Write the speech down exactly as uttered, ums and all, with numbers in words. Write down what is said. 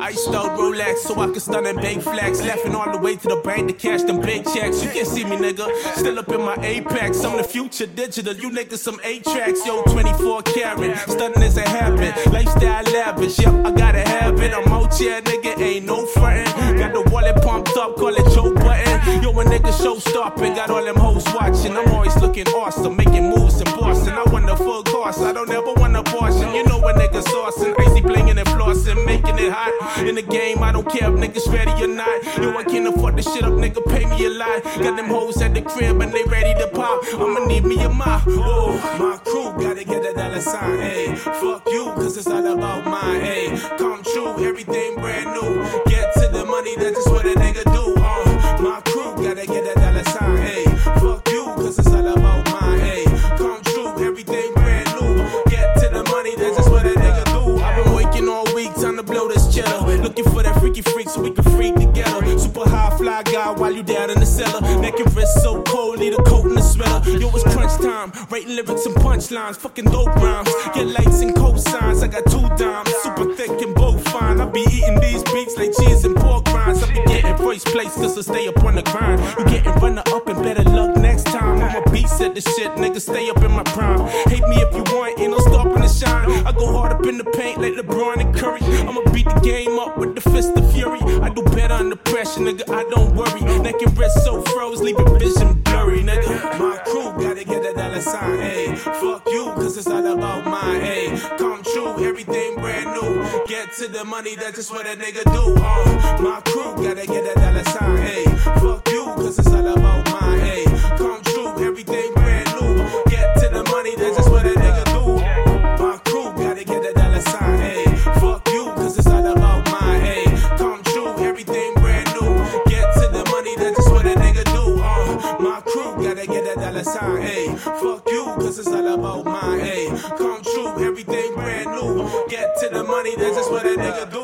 Iced out Rolex so I can stun and bake flags. Laughing all the way to the bank to cash them big checks. You can't see me, nigga. Still up in my Apex. I'm the future digital. You niggas some eight tracks. Yo, twenty-four karat. Stunning is a habit. Lifestyle lavish. Yep, I got a habit. I'm out here, nigga. Ain't no frontin'. Got the wallet pumped up. Call it Joe Button. Yo, a nigga show stopping. Got all them hoes watching. I'm always looking awesome. Making moves in Boston. I want the full course. I don't ever want a portion. You know a nigga saucing. Icy blingin' and flossing. Making it hot. In the game, I don't care if niggas ready or not. Yo, I can't afford this shit up, nigga, pay me a lot. Got them hoes at the crib and they ready to pop. I'ma need me a mop. Whoa, my crew gotta get a dollar sign, ayy. Fuck you, cause it's all about mine, ayy. Come true, everything brand new. Get to the money, that's just what a nigga do. Uh, my crew gotta get a dollar sign, ayy. Fuck you, cause it's all about mine, ayy. Come true, everything brand new. Get to the money, that's just what a nigga do. I've been working all week, time to blow this cheddar. Looking for that freaky freak so we can freak together. Super high fly guy while you down in the cellar. Neck and wrist so cold, need a coat and a sweater. Yo, it's crunch time, writing lyrics and punchlines. Fucking dope rhymes, get lights and cosigns. I got two dimes, super thick and both fine. I be eating these beats like cheese and pork rinds. I be getting first place cause I stay up on the grind. You getting runner up and better luck next time. I'm a beast at this shit, nigga, stay up in my prime. Hate me if you want, ain't no stopping to shine. I go hard up in the paint like LeBron and Curry. I'ma beat the game up with the fist of fury. I do better under pressure, nigga, I don't worry. Neck and wrist so froze, leaving vision blurry, nigga. My crew gotta get a dollar sign, ayy. Fuck you, cause it's all about mine, ayy. Come true, everything brand new. Get to the money, that's just what a nigga do. Uh, my crew gotta get a dollar sign, ayy. Fuck you, cause it's all about mine, ayy. Come true, everything brand new. Get to the money, that's just what a nigga do. My crew gotta get a dollar sign, ayy. Fuck you, cause it's all about mine, ayy. Come true, everything brand new. Get to the money, that's just what a nigga do. Uh, my crew gotta get a dollar sign, ayy. Fuck you, cause it's all about mine, ayy. Come true, everything brand new. Get to the money, that's just what a nigga do.